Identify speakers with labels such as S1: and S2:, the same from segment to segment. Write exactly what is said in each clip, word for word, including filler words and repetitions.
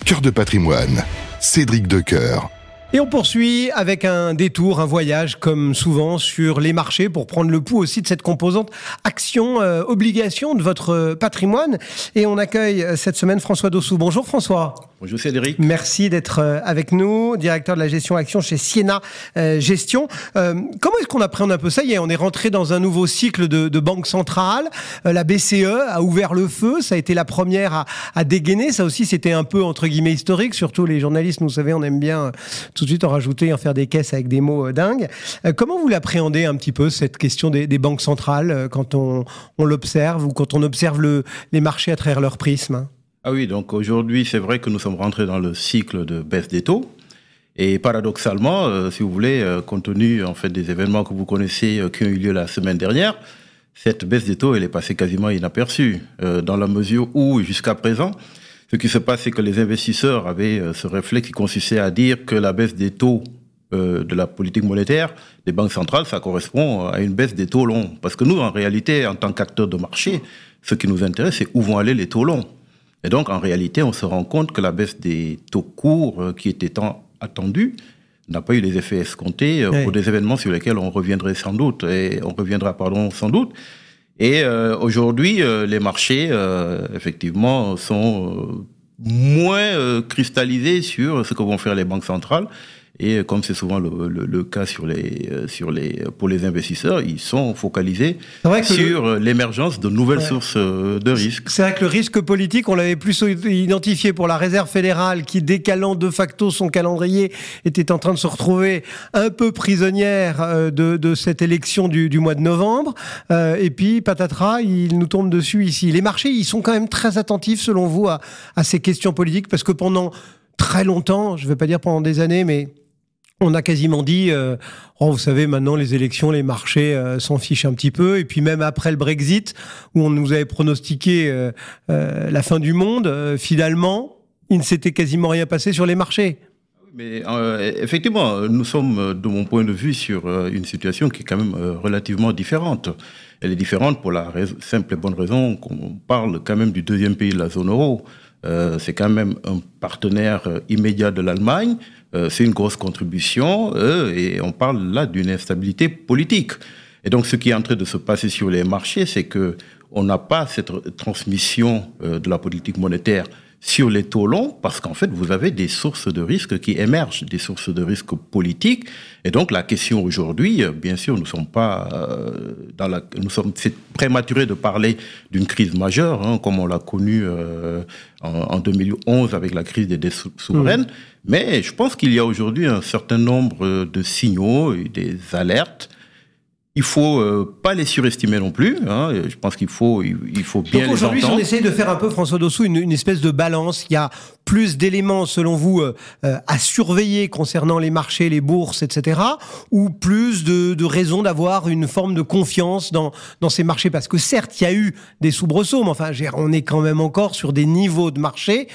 S1: Cœur de patrimoine, Cédric Decoeur.
S2: Et on poursuit avec un détour, un voyage comme souvent sur les marchés pour prendre le pouls aussi de cette composante action, euh, obligation de votre patrimoine. Et on accueille cette semaine François Dossou. Bonjour François.
S3: Bonjour Cédric.
S2: Merci d'être avec nous, directeur de la gestion action chez Siena euh, Gestion. Euh, comment est-ce qu'on appréhende un peu ça ? On est rentré dans un nouveau cycle de, de banque centrale. Euh, la B C E a ouvert le feu. Ça a été la première à, à dégainer. Ça aussi, c'était un peu entre guillemets historique. Surtout les journalistes, vous savez, on aime bien tout de suite en rajouter, en faire des caisses avec des mots euh, dingues. Euh, comment vous l'appréhendez un petit peu, cette question des, des banques centrales, euh, quand on, on l'observe ou quand on observe le, les marchés à travers leur prisme ?
S3: Ah oui, donc aujourd'hui, c'est vrai que nous sommes rentrés dans le cycle de baisse des taux. Et paradoxalement, euh, si vous voulez, euh, compte tenu en fait, des événements que vous connaissez euh, qui ont eu lieu la semaine dernière, cette baisse des taux, elle est passée quasiment inaperçue, euh, dans la mesure où, jusqu'à présent, ce qui se passe, c'est que les investisseurs avaient euh, ce réflexe qui consistait à dire que la baisse des taux euh, de la politique monétaire des banques centrales, ça correspond à une baisse des taux longs. Parce que nous, en réalité, en tant qu'acteurs de marché, ce qui nous intéresse, c'est où vont aller les taux longs. Et donc, en réalité, on se rend compte que la baisse des taux courts, euh, qui était tant attendue, n'a pas eu les effets escomptés euh, oui. pour des événements sur lesquels on reviendrait sans doute, et on reviendra, pardon, sans doute. Et euh, aujourd'hui, euh, les marchés, euh, effectivement, sont euh, moins euh, cristallisés sur ce que vont faire les banques centrales. Et comme c'est souvent le, le, le cas sur les, sur les, pour les investisseurs, ils sont focalisés sur le... l'émergence de nouvelles ouais. sources de risques.
S2: C'est vrai que le risque politique, on l'avait plus identifié pour la Réserve fédérale qui, décalant de facto son calendrier, était en train de se retrouver un peu prisonnière de, de cette élection du, du mois de novembre. Euh, et puis, patatras, il nous tombe dessus ici. Les marchés, ils sont quand même très attentifs, selon vous, à, à ces questions politiques, parce que pendant très longtemps, je ne vais pas dire pendant des années, mais on a quasiment dit, euh, oh, vous savez, maintenant les élections, les marchés euh, s'en fichent un petit peu. Et puis même après le Brexit, où on nous avait pronostiqué euh, euh, la fin du monde, euh, finalement, il ne s'était quasiment rien passé sur les marchés.
S3: Mais euh, effectivement, nous sommes, de mon point de vue, sur euh, une situation qui est quand même euh, relativement différente. Elle est différente pour la raison, simple et bonne raison qu'on parle quand même du deuxième pays de la zone euro. Euh, c'est quand même un partenaire euh, immédiat de l'Allemagne. Euh, c'est une grosse contribution euh, et on parle là d'une instabilité politique. Et donc, ce qui est en train de se passer sur les marchés, c'est que on n'a pas cette transmission euh, de la politique monétaire sur les taux longs, parce qu'en fait, vous avez des sources de risques qui émergent, des sources de risques politiques. Et donc, la question aujourd'hui, bien sûr, nous sommes pas euh, dans la, nous sommes, c'est prématuré de parler d'une crise majeure, hein, comme on l'a connu euh, en, en deux mille onze avec la crise des dettes souveraines. Mmh. Mais je pense qu'il y a aujourd'hui un certain nombre de signaux et des alertes. Il faut euh, pas les surestimer non plus. Hein. Je pense qu'il faut, il, il faut bien
S2: Donc
S3: les
S2: aujourd'hui,
S3: entendre.
S2: Si on essaye de faire un peu, François Dossou, une, une espèce de balance, il y a plus d'éléments, selon vous, euh, à surveiller concernant les marchés, les bourses, et cetera, ou plus de, de raisons d'avoir une forme de confiance dans, dans ces marchés ? Parce que certes, il y a eu des soubresauts, mais enfin, on est quand même encore sur des niveaux de marché,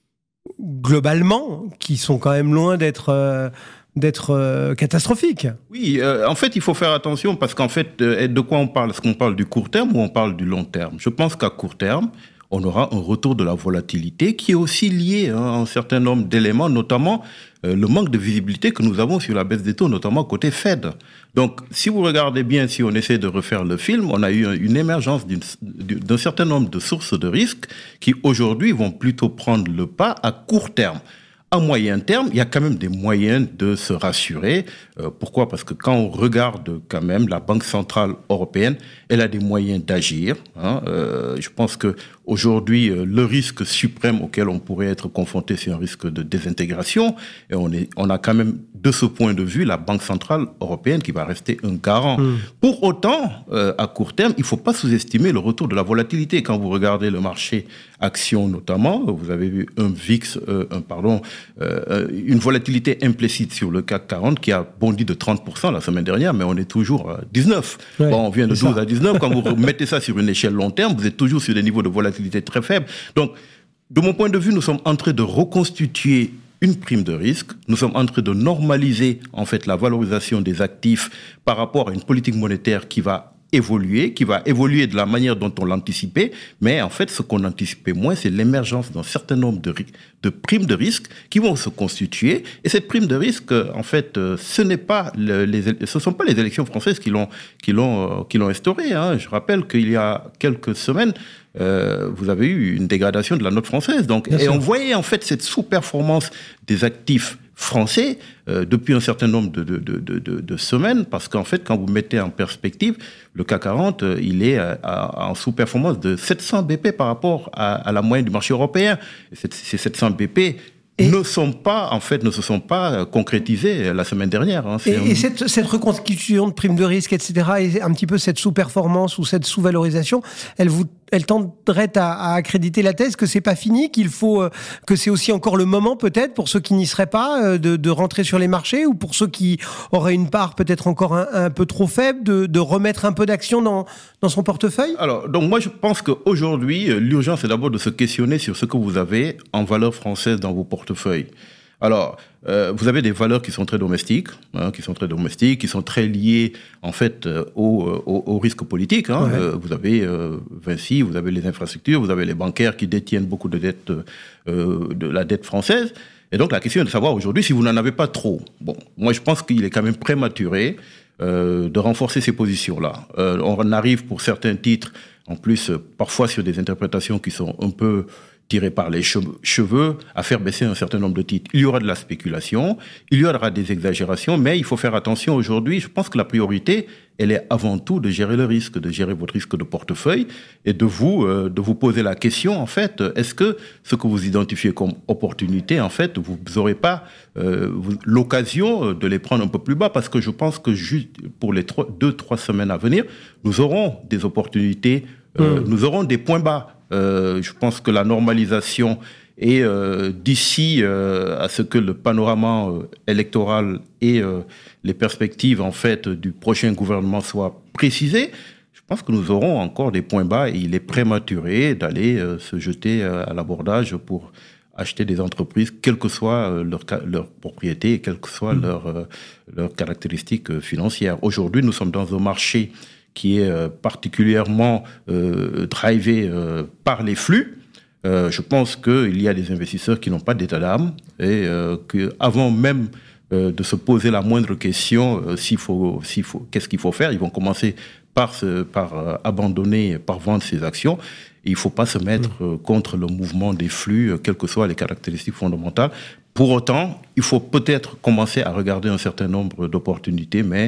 S2: globalement, qui sont quand même loin d'être... Euh, d'être euh, catastrophique.
S3: Oui, euh, en fait, il faut faire attention parce qu'en fait, euh, de quoi on parle ? Est-ce qu'on parle du court terme ou on parle du long terme ? Je pense qu'à court terme, on aura un retour de la volatilité qui est aussi lié hein, à un certain nombre d'éléments, notamment euh, le manque de visibilité que nous avons sur la baisse des taux, notamment côté Fed. Donc, si vous regardez bien, si on essaie de refaire le film, on a eu une émergence d'une, d'un certain nombre de sources de risques qui, aujourd'hui, vont plutôt prendre le pas à court terme. À moyen terme, il y a quand même des moyens de se rassurer. Euh, pourquoi ? Parce que quand on regarde quand même la Banque centrale européenne, elle a des moyens d'agir. Hein. Euh, je pense que aujourd'hui, euh, le risque suprême auquel on pourrait être confronté, c'est un risque de désintégration. Et on est, on a quand même, de ce point de vue, la Banque centrale européenne qui va rester un garant. Mmh. Pour autant, euh, à court terme, il ne faut pas sous-estimer le retour de la volatilité. Quand vous regardez le marché actions notamment, vous avez vu un V I X, euh, un pardon. Euh, une volatilité implicite sur le C A C quarante qui a bondi de trente pour cent la semaine dernière, mais on est toujours à dix-neuf. Ouais, bon, on vient de douze ça. à dix-neuf. Quand vous mettez ça sur une échelle long terme, vous êtes toujours sur des niveaux de volatilité très faibles. Donc, de mon point de vue, nous sommes en train de reconstituer une prime de risque. Nous sommes en train de normaliser en fait la valorisation des actifs par rapport à une politique monétaire qui va évoluer, qui va évoluer de la manière dont on l'anticipait, mais en fait, ce qu'on anticipait moins, c'est l'émergence d'un certain nombre de, de primes de risque qui vont se constituer. Et cette prime de risque, en fait, ce n'est pas le, les, ce sont pas les élections françaises qui l'ont, qui l'ont, qui l'ont instauré. Hein. Je rappelle qu'il y a quelques semaines, euh, vous avez eu une dégradation de la note française. Donc, et on voyait en fait cette sous-performance des actifs français euh, depuis un certain nombre de, de, de, de, de semaines, parce qu'en fait, quand vous mettez en perspective, le C A C quarante, euh, il est à, à, en sous-performance de sept cents B P par rapport à, à la moyenne du marché européen. Et ces sept cents B P et ne sont pas, en fait, ne se sont pas concrétisés la semaine dernière. Hein.
S2: Et,
S3: un...
S2: et cette, cette reconstitution de primes de risque, et cetera, et un petit peu cette sous-performance ou cette sous-valorisation, elle vous, elle tenderait à, à accréditer la thèse que c'est pas fini, qu'il faut, euh, que c'est aussi encore le moment peut-être pour ceux qui n'y seraient pas euh, de, de rentrer sur les marchés, ou pour ceux qui auraient une part peut-être encore un, un peu trop faible, de, de remettre un peu d'action dans, dans son portefeuille.
S3: Alors, donc moi je pense qu'aujourd'hui, l'urgence est d'abord de se questionner sur ce que vous avez en valeur française dans vos portefeuilles. Alors, euh, vous avez des valeurs qui sont très domestiques, hein, qui sont très domestiques, qui sont très liées en fait euh, au, au, au risque politique. Hein. Ouais. Euh, vous avez euh, Vinci, vous avez les infrastructures, vous avez les bancaires qui détiennent beaucoup de dettes, euh, de la dette française. Et donc la question est de savoir aujourd'hui si vous n'en avez pas trop. Bon, moi je pense qu'il est quand même prématuré euh, de renforcer ces positions-là. Euh, on arrive pour certains titres, en plus euh, parfois sur des interprétations qui sont un peu tiré par les cheveux, à faire baisser un certain nombre de titres. Il y aura de la spéculation, il y aura des exagérations, mais il faut faire attention aujourd'hui. Je pense que la priorité, elle est avant tout de gérer le risque, de gérer votre risque de portefeuille et de vous, euh, de vous poser la question, en fait, est-ce que ce que vous identifiez comme opportunité, en fait, vous n'aurez pas euh, l'occasion de les prendre un peu plus bas? Parce que je pense que juste pour les trois, deux, trois semaines à venir, nous aurons des opportunités, euh, mmh. nous aurons des points bas. Euh, je pense que la normalisation est euh, d'ici euh, à ce que le panorama euh, électoral et euh, les perspectives en fait du prochain gouvernement soient précisées. Je pense que nous aurons encore des points bas et il est prématuré d'aller euh, se jeter euh, à l'abordage pour acheter des entreprises, quelle que soit euh, leur, leur propriété et quelles que soient mmh. leurs euh, leurs caractéristiques euh, financières. Aujourd'hui, nous sommes dans un marché qui est euh, particulièrement euh, drivé euh, par les flux. Euh, je pense qu'il y a des investisseurs qui n'ont pas d'état d'âme et euh, qu'avant même euh, de se poser la moindre question, euh, s'il faut, s'il faut, qu'est-ce qu'il faut faire, ils vont commencer par, se, par euh, abandonner, par vendre ces actions. Et il ne faut pas se mettre euh, contre le mouvement des flux, euh, quelles que soient les caractéristiques fondamentales. Pour autant, il faut peut-être commencer à regarder un certain nombre d'opportunités, mais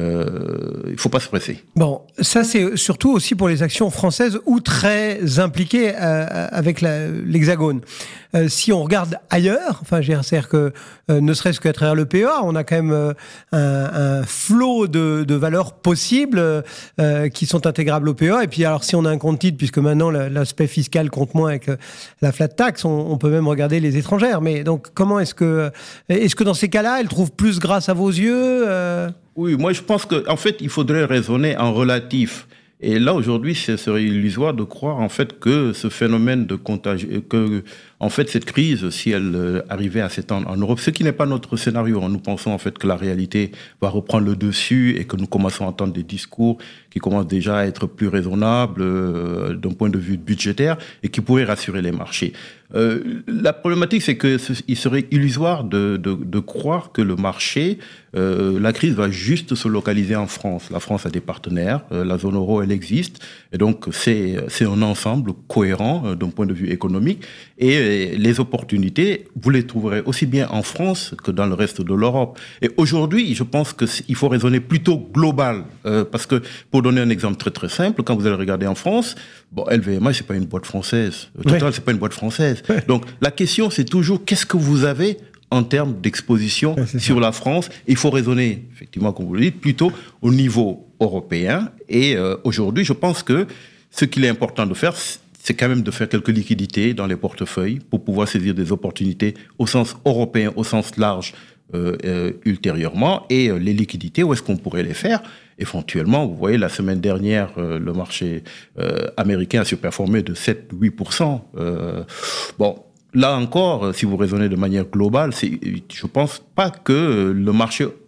S3: euh, il ne faut pas se presser.
S2: Bon, ça c'est surtout aussi pour les actions françaises ou très impliquées euh, avec la, l'Hexagone. Euh, si on regarde ailleurs, enfin, c'est-à-dire que euh, ne serait-ce qu'à travers le P E A, on a quand même euh, un, un flot de, de valeurs possibles euh, qui sont intégrables au P E A. Et puis alors, si on a un compte titre, puisque maintenant l'aspect fiscal compte moins avec la flat tax, on, on peut même regarder les étrangères. Mais donc, comment est-ce que, est-ce que dans ces cas-là, elles trouvent plus grâce à vos yeux euh...
S3: Oui, moi je pense qu'en fait, il faudrait raisonner en relatif. Et là, aujourd'hui, ce serait illusoire de croire, en fait, que ce phénomène de contagion, que, en fait, cette crise, si elle euh, arrivait à s'étendre en Europe, ce qui n'est pas notre scénario. Nous pensons, en fait, que la réalité va reprendre le dessus et que nous commençons à entendre des discours qui commencent déjà à être plus raisonnables euh, d'un point de vue budgétaire et qui pourraient rassurer les marchés. Euh, la problématique, c'est qu'il serait illusoire de, de, de croire que le marché, euh, la crise va juste se localiser en France. La France a des partenaires, euh, la zone euro, elle existe, et donc c'est, c'est un ensemble cohérent euh, d'un point de vue économique. Et euh, les opportunités, vous les trouverez aussi bien en France que dans le reste de l'Europe. Et aujourd'hui, je pense qu'il faut raisonner plutôt global, euh, parce que pour donner un exemple très très simple, quand vous allez regarder en France, bon, L V M H, c'est pas une boîte française, Total, oui. c'est pas une boîte française. Donc, la question, c'est toujours qu'est-ce que vous avez en termes d'exposition ouais, sur ça. La France. Il faut raisonner, effectivement, comme vous le dites, plutôt au niveau européen. Et euh, aujourd'hui, je pense que ce qu'il est important de faire, c'est quand même de faire quelques liquidités dans les portefeuilles pour pouvoir saisir des opportunités au sens européen, au sens large, euh, euh, ultérieurement. Et euh, les liquidités, où est-ce qu'on pourrait les faire ? Éventuellement, vous voyez, la semaine dernière, euh, le marché euh, américain a surperformé de sept à huit pour cent. Euh, bon, là encore, si vous raisonnez de manière globale, c'est, je ne pense pas que le marché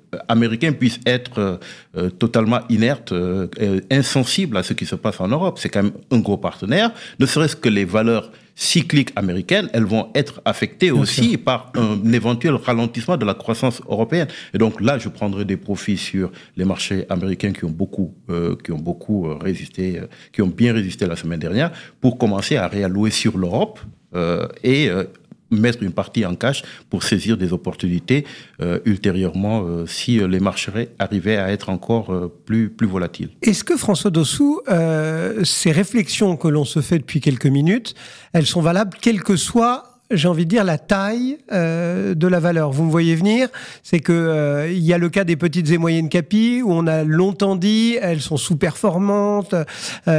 S3: américains puissent être euh, totalement inertes, euh, insensibles à ce qui se passe en Europe. C'est quand même un gros partenaire. Ne serait-ce que les valeurs cycliques américaines, elles vont être affectées Bien aussi sûr. par un éventuel ralentissement de la croissance européenne. Et donc là, je prendrai des profits sur les marchés américains qui ont beaucoup, euh, qui ont beaucoup résisté, euh, qui ont bien résisté la semaine dernière, pour commencer à réallouer sur l'Europe euh, et euh, mettre une partie en cash pour saisir des opportunités euh, ultérieurement euh, si euh, les marchés arrivaient à être encore euh, plus, plus volatiles.
S2: Est-ce que François Dossou, euh, ces réflexions que l'on se fait depuis quelques minutes, elles sont valables quelle que soit, j'ai envie de dire, la taille euh, de la valeur? Vous me voyez venir, c'est que euh, il y a le cas des petites et moyennes capis où on a longtemps dit elles sont sous-performantes, euh,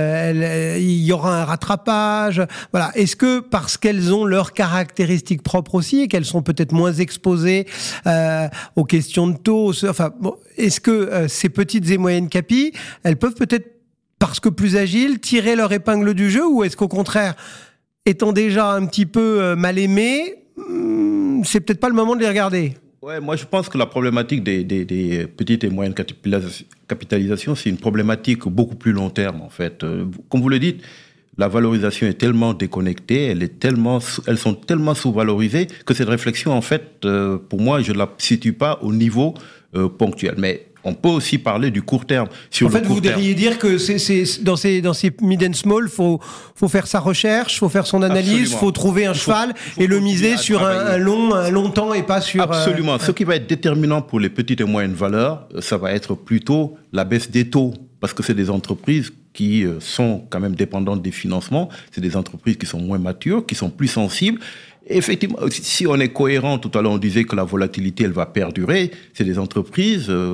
S2: elles, il y aura un rattrapage. Voilà. Est-ce que parce qu'elles ont leurs caractéristiques propres aussi et qu'elles sont peut-être moins exposées euh, aux questions de taux, enfin, bon, est-ce que euh, ces petites et moyennes capis, elles peuvent peut-être, parce que plus agiles, tirer leur épingle du jeu, ou est-ce qu'au contraire, étant déjà un petit peu mal aimés, c'est peut-être pas le moment de les regarder?
S3: Ouais, moi je pense que la problématique des, des, des petites et moyennes capitalisations, c'est une problématique beaucoup plus long terme en fait. Comme vous le dites, la valorisation est tellement déconnectée, elle est tellement, elles sont tellement sous-valorisées que cette réflexion en fait, pour moi, je ne la situe pas au niveau euh, ponctuel. Mais on peut aussi parler du court terme. Sur
S2: en fait,
S3: le
S2: vous
S3: court
S2: voudriez dire que c'est, c'est, dans ces, dans ces mid and small, il faut, faut faire sa recherche, il faut faire son analyse, il faut trouver un faut, cheval faut et le miser sur un, un, long, un long temps et pas sur...
S3: Absolument.
S2: Euh,
S3: Ce qui va être déterminant pour les petites et moyennes valeurs, ça va être plutôt la baisse des taux, parce que c'est des entreprises qui sont quand même dépendantes des financements, c'est des entreprises qui sont moins matures, qui sont plus sensibles. Effectivement, si on est cohérent, tout à l'heure on disait que la volatilité, elle va perdurer, c'est des entreprises... Euh,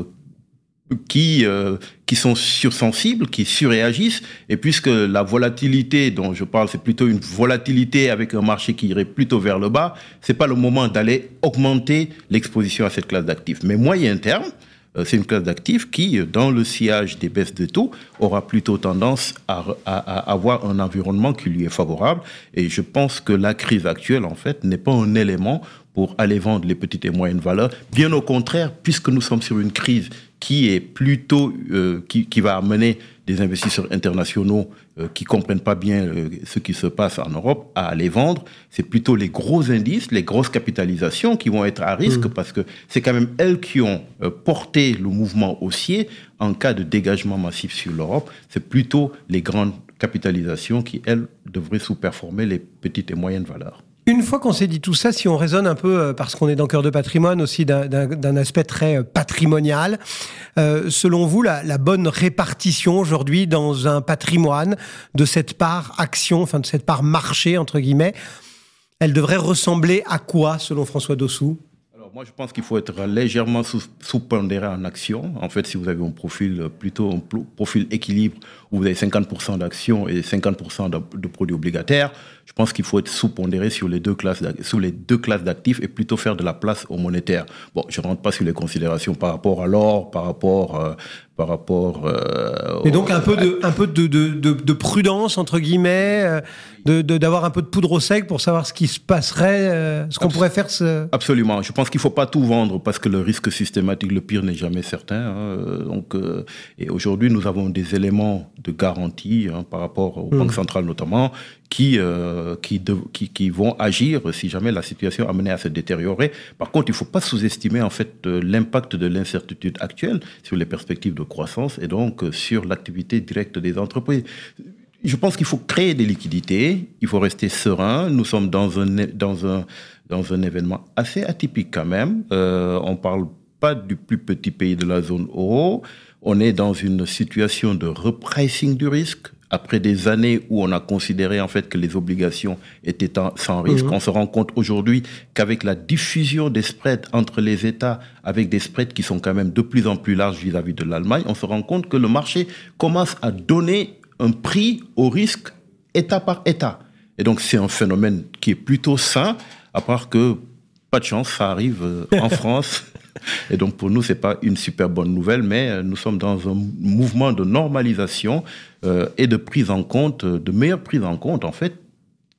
S3: qui euh, qui sont sursensibles, qui surréagissent, et puisque la volatilité dont je parle, c'est plutôt une volatilité avec un marché qui irait plutôt vers le bas, c'est pas le moment d'aller augmenter l'exposition à cette classe d'actifs. Mais moyen terme, euh, c'est une classe d'actifs qui, dans le sillage des baisses de taux, aura plutôt tendance à, à, à avoir un environnement qui lui est favorable, et je pense que la crise actuelle, en fait, n'est pas un élément pour aller vendre les petites et moyennes valeurs. Bien au contraire, puisque nous sommes sur une crise qui est plutôt euh, qui, qui va amener des investisseurs internationaux euh, qui comprennent pas bien euh, ce qui se passe en Europe à aller vendre, c'est plutôt les gros indices, les grosses capitalisations qui vont être à risque mmh. parce que c'est quand même elles qui ont euh, porté le mouvement haussier en cas de dégagement massif sur l'Europe. C'est plutôt les grandes capitalisations qui, elles, devraient sous-performer les petites et moyennes valeurs.
S2: Une fois qu'on s'est dit tout ça, si on raisonne un peu, parce qu'on est dans Cœur de patrimoine aussi, d'un, d'un, d'un aspect très patrimonial, euh, selon vous, la, la bonne répartition aujourd'hui dans un patrimoine de cette part action, enfin de cette part marché, entre guillemets, elle devrait ressembler à quoi, selon François Dossou ?
S3: Alors moi, je pense qu'il faut être légèrement sous, sous-pondéré en action. En fait, si vous avez un profil plutôt un profil équilibre, où vous avez cinquante pour cent d'actions et cinquante pour cent de, de produits obligataires, je pense qu'il faut être sous-pondéré sur les deux classes, sur les deux classes d'actifs et plutôt faire de la place au monétaire. Bon, je ne rentre pas sur les considérations par rapport à l'or, par rapport, euh, par rapport. Euh,
S2: Et donc un peu de, un peu de, de, de, de prudence entre guillemets, de, de, d'avoir un peu de poudre au sec pour savoir ce qui se passerait, euh, ce qu'on Absol- pourrait faire. Ce...
S3: Absolument. Je pense qu'il ne faut pas tout vendre parce que le risque systématique, le pire n'est jamais certain. Hein. Donc, euh, et aujourd'hui, nous avons des éléments de garantie hein, par rapport aux mmh. banques centrales notamment, qui, euh, qui, de, qui, qui vont agir si jamais la situation amenait à se détériorer. Par contre, il ne faut pas sous-estimer en fait l'impact de l'incertitude actuelle sur les perspectives de croissance et donc sur l'activité directe des entreprises. Je pense qu'il faut créer des liquidités, il faut rester serein. Nous sommes dans un, dans un, dans un événement assez atypique quand même. Euh, on ne parle pas du plus petit pays de la zone euro. On est dans une situation de repricing du risque. Après des années où on a considéré en fait que les obligations étaient sans risque, mmh. on se rend compte aujourd'hui qu'avec la diffusion des spreads entre les États, avec des spreads qui sont quand même de plus en plus larges vis-à-vis de l'Allemagne, on se rend compte que le marché commence à donner un prix au risque État par État. Et donc c'est un phénomène qui est plutôt sain, à part que, pas de chance, ça arrive en France. Et donc pour nous, c'est pas une super bonne nouvelle, mais nous sommes dans un mouvement de normalisation euh, et de prise en compte, de meilleure prise en compte en fait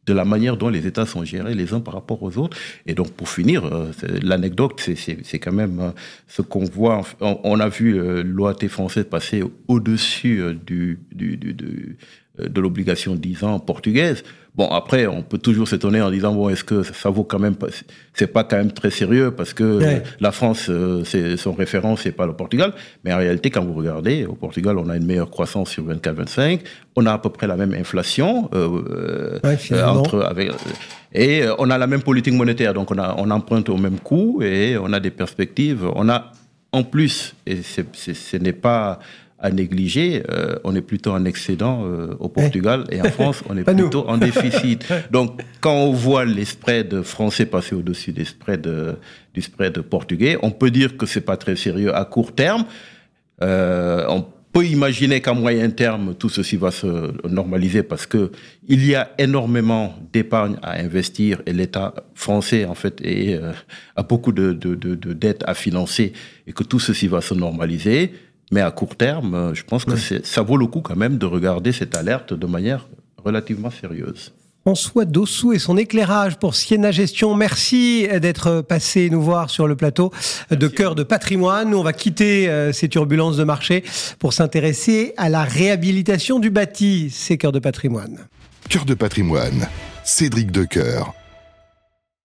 S3: de la manière dont les États sont gérés les uns par rapport aux autres. Et donc, pour finir, euh, l'anecdote, c'est, c'est, c'est quand même euh, ce qu'on voit. On, on a vu euh, l'O A T française passer au-dessus euh, du, du, du, du, euh, de l'obligation dix ans portugaise. Bon, après, on peut toujours s'étonner en disant, bon, est-ce que ça vaut quand même pas, c'est pas quand même très sérieux parce que ouais. la France, euh, c'est, son référent, c'est pas le Portugal. Mais en réalité, quand vous regardez, au Portugal, on a une meilleure croissance sur vingt-quatre vingt-cinq. On a à peu près la même inflation, euh, ouais, euh, entre, avec, et on a la même politique monétaire. Donc, on a, on emprunte au même coût et on a des perspectives. On a, en plus, et c'est, c'est, ce n'est pas à négliger, euh, on est plutôt en excédent euh, au Portugal et en France, on est plutôt nous. en déficit. Donc, quand on voit les spreads français passer au-dessus des spreads, euh, du spread portugais, on peut dire que c'est pas très sérieux à court terme. Euh, on peut imaginer qu'à moyen terme, tout ceci va se normaliser parce que il y a énormément d'épargne à investir et l'État français, en fait, est, euh, a beaucoup de, de, de, de dettes à financer et que tout ceci va se normaliser. Mais à court terme, je pense que oui. c'est, ça vaut le coup quand même de regarder cette alerte de manière relativement sérieuse.
S2: François Dossou et son éclairage pour Siena Gestion. Merci d'être passé nous voir sur le plateau de Merci. Cœur de Patrimoine. Nous, on va quitter euh, ces turbulences de marché pour s'intéresser à la réhabilitation du bâti. C'est Cœur de Patrimoine.
S1: Cœur de Patrimoine, Cédric Decoeur.